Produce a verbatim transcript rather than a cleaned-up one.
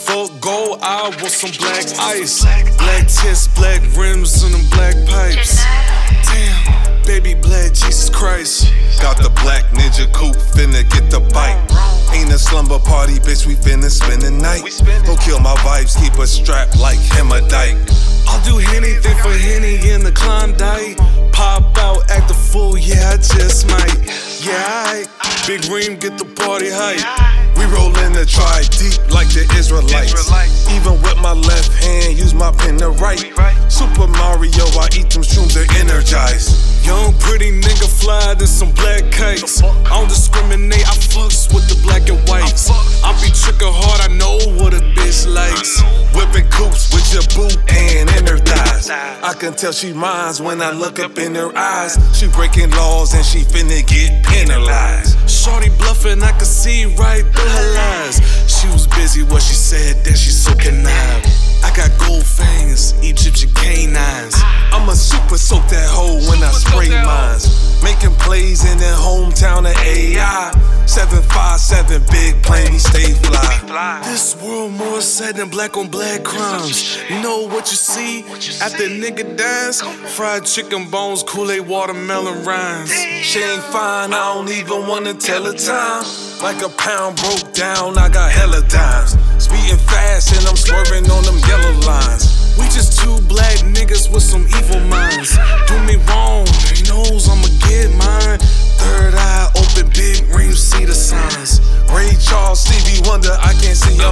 fuck gold, I want some black ice. Black tits, black rims, and them black pipes. Damn, baby black, Jesus Christ. Got the black ninja coupe, finna get the bite. Ain't a slumber party, bitch, we finna spend the night. Don't kill my vibes, keep a strap like Hemadite. I'll do anything for Henny in the Klondike. Pop out, act a fool, yeah, I just might. Yeah, I Big Reem, get the party hype. We rollin' the try deep like the Israelites. Even with my left hand, use my pen to write. Super Mario, I eat them shrooms, they're energized. Young pretty nigga fly than some black kites. I don't discriminate, I fucks with the black and whites. I be trickin' hard, I know what a bitch likes. Whipping coops with your boot and in her thighs. I can tell she minds when I look up in her eyes. She breaking laws and she finna get penalized. Shorty bluffing, I could see right through her lies. She was busy, what she said, that she so connived. I got gold fangs, Egyptian canines. I'ma super soak that hoe when I spray mines. Making plays in the hometown of A I. seven five seven, big plane, we stay fly. This world more sad than black on black crimes. You know what you see after a nigga dies? Fried chicken bones, Kool-Aid, watermelon rinds. She ain't fine, I don't even wanna tell her time. Like a pound broke down, I got hella dimes. Speeding fast and I'm swerving on them yellow lines. We just two black niggas with some evil minds. Do me wrong, he knows I'ma get mine. Third eye open, Big Reem, see the signs. Ray Charles, Stevie Wonder, I can't see your